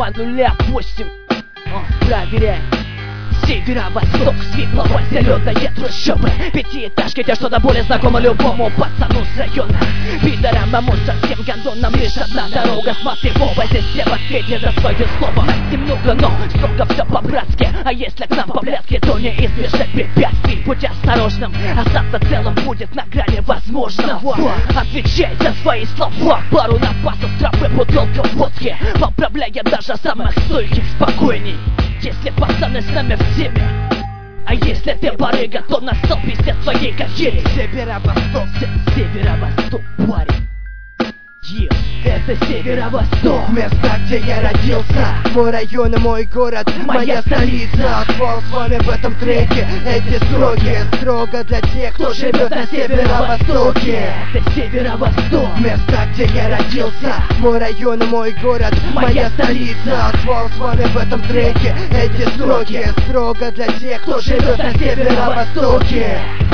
2008. Проверяй. Северо-восток, светло-зеленые трущобы, пятиэтажки, те что-то более знакомо любому пацану с района. Пидорам, совсем гондонам лишь одна дорога. Смотри в оба, здесь все последние за свое слово. Нас немного, но строго все по-братски. А если к нам по-блядски, то не избежать препятствий. Будь осторожным, остаться целым будет на грани возможного. Отвечай за свои слова. Пару напасов травы, бутылка водки, поправляя даже самых стойких спокойней. Если пацаны с нами в теме, а если ты барыга, то настал пиздец твоей карьере. Северо-восток, северо-восток, парень. Это северо-восток, место, где я родился. Мой район и мой город, моя столица. Отвал с вами в этом треке. Эти строки строго для тех, кто живет на северо-востоке. Это северо-восток, место, где я родился. Мой район и мой город, моя столица. Отвал с вами в этом треке. Эти строки строго для тех, кто живет на северо-востоке.